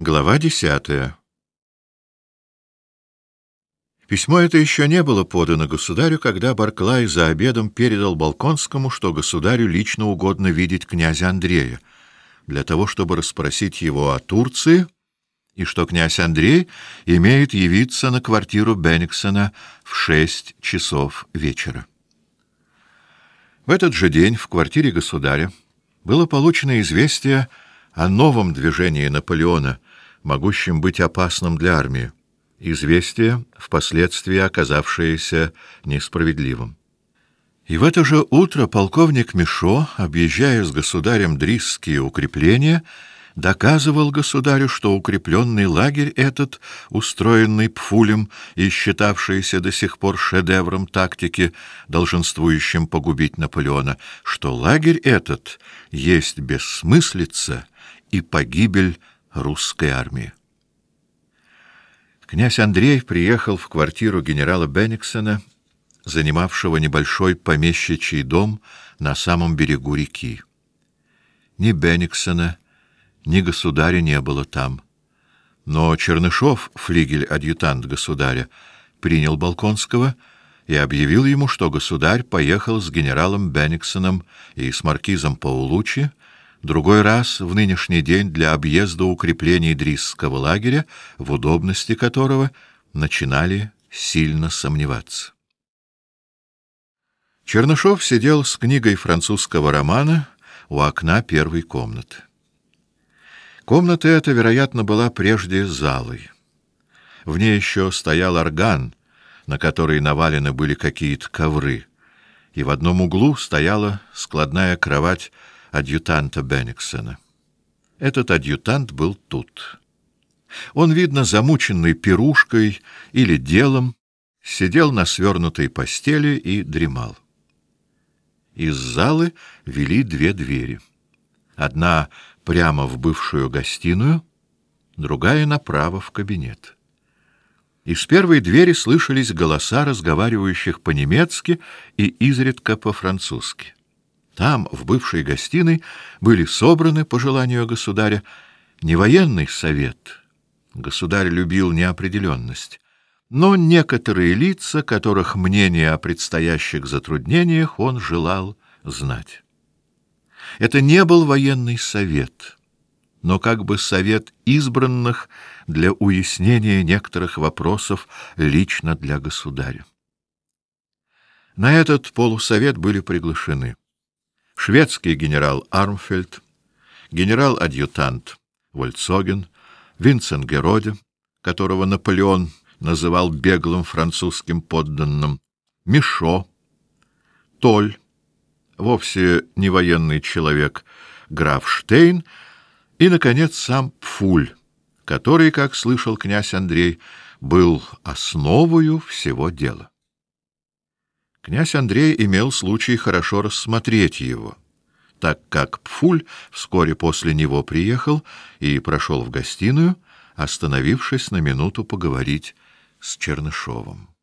Глава 10. Письмо это еще не было подано государю, когда Барклай за обедом передал Болконскому, что государю лично угодно видеть князя Андрея, для того, чтобы расспросить его о Турции, и что князь Андрей имеет явиться на квартиру Бенниксена в 6 часов вечера. В этот же день в квартире государя было получено известие о новом движении Наполеона, могущем быть опасным для армии, известие, впоследствии оказавшееся несправедливым. И в это же утро полковник Мишо, объезжая с государем Дрисские укрепления, доказывал государю, что укрепленный лагерь этот, устроенный Пфулем и считавшийся до сих пор шедевром тактики, долженствующим погубить Наполеона, что лагерь этот есть бессмыслица и погибель русской армии. Князь Андрей приехал в квартиру генерала Бенниксена, занимавшего небольшой помещичий дом на самом берегу реки. Ни Бенниксена, ни государя не было там. Но Чернышов, флигель-адъютант государя, принял Болконского и объявил ему, что государь поехал с генералом Бенниксеном и с маркизом Паулуччи другой раз в нынешний день для объезда укреплений Дрисского лагеря, в удобности которого начинали сильно сомневаться. Чернышов сидел с книгой французского романа у окна первой комнаты. Комната эта, вероятно, была прежде залой. В ней еще стоял орган, на который навалены были какие-то ковры, и в одном углу стояла складная кровать адъютанта Бенниксена. Этот адъютант был тут. Он, видно, замученный пирушкой или делом, сидел на свернутой постели и дремал. Из залы вели две двери. Одна прямо в бывшую гостиную, другая направо в кабинет. Из первой двери слышались голоса разговаривающих по-немецки и изредка по-французски. Там, в бывшей гостиной, были собраны, по желанию государя, не военный совет. Государь любил неопределенность, но некоторые лица, которых мнение о предстоящих затруднениях он желал знать. Это не был военный совет, но как бы совет избранных для уяснения некоторых вопросов лично для государя. На этот полусовет были приглашены шведский генерал Армфельд, генерал-адъютант Вольцоген, Винценгероде, которого Наполеон называл беглым французским подданным, Мишо, Толь, вовсе не военный человек, граф Штейн и, наконец, сам Пфуль, который, как слышал князь Андрей, был основою всего дела. Князь Андрей имел случай хорошо рассмотреть его, так как Пфуль вскоре после него приехал и прошел в гостиную, остановившись на минуту поговорить с Чернышовым.